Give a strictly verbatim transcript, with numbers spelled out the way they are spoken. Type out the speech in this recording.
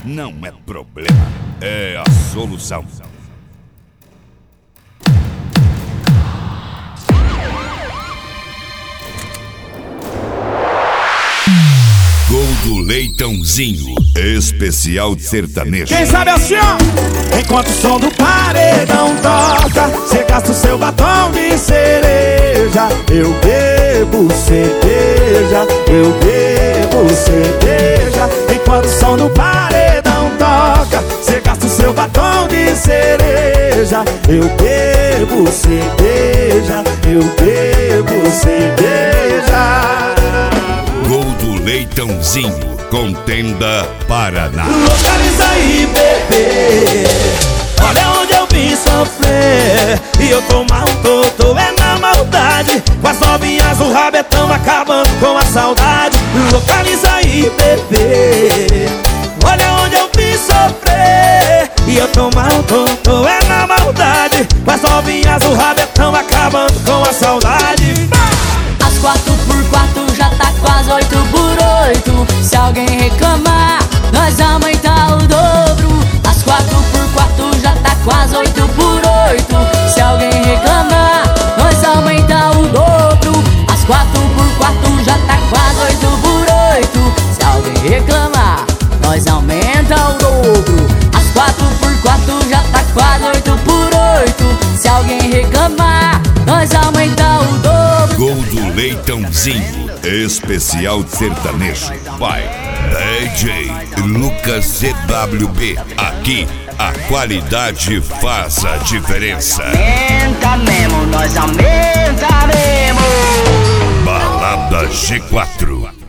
não é problema, é a solução. Gol do Leitãozinho, especial sertanejo. Quem sabe assim, ó? Enquanto o som do paredão toca, cê gasta o seu batom de cereja. Eu bebo cerveja, eu bebo cerveja. Enquanto o som do paredão toca, cê gasta o seu batom de cereja. Eu bebo cerveja, eu bebo cerveja. Gol do Leitãozinho, Contenda Paraná. Localiza aí, bebê, olha onde eu vim sofrer. E eu tô mal, tô, tô é na maldade. Com as novinhas o rabetão acabando com a saudade. Localiza aí, bebê, olha onde eu vim sofrer. E eu tô mal, tô, tô é na maldade. Com as novinhas o rabetão acabando com a saudade. As quatro por quatro já tá quase oito por oito. Se alguém reclamar, nós aumentar o dobro. As quatro por quatro já tá quase oito por oito. Se alguém reclamar, nós aumentar o dobro. As quatro por quatro já tá quase oito por oito. Se alguém reclamar, nós aumenta o dobro. As quatro por quatro já tá quase oito por oito. Se alguém reclamar, nós aumenta o dobro. Gol do Leitãozinho, especial sertanejo. Vai, D J Lucas C W B. Aqui a qualidade faz a diferença. Aumenta mesmo, nós aumenta mesmo. Balada G quatro.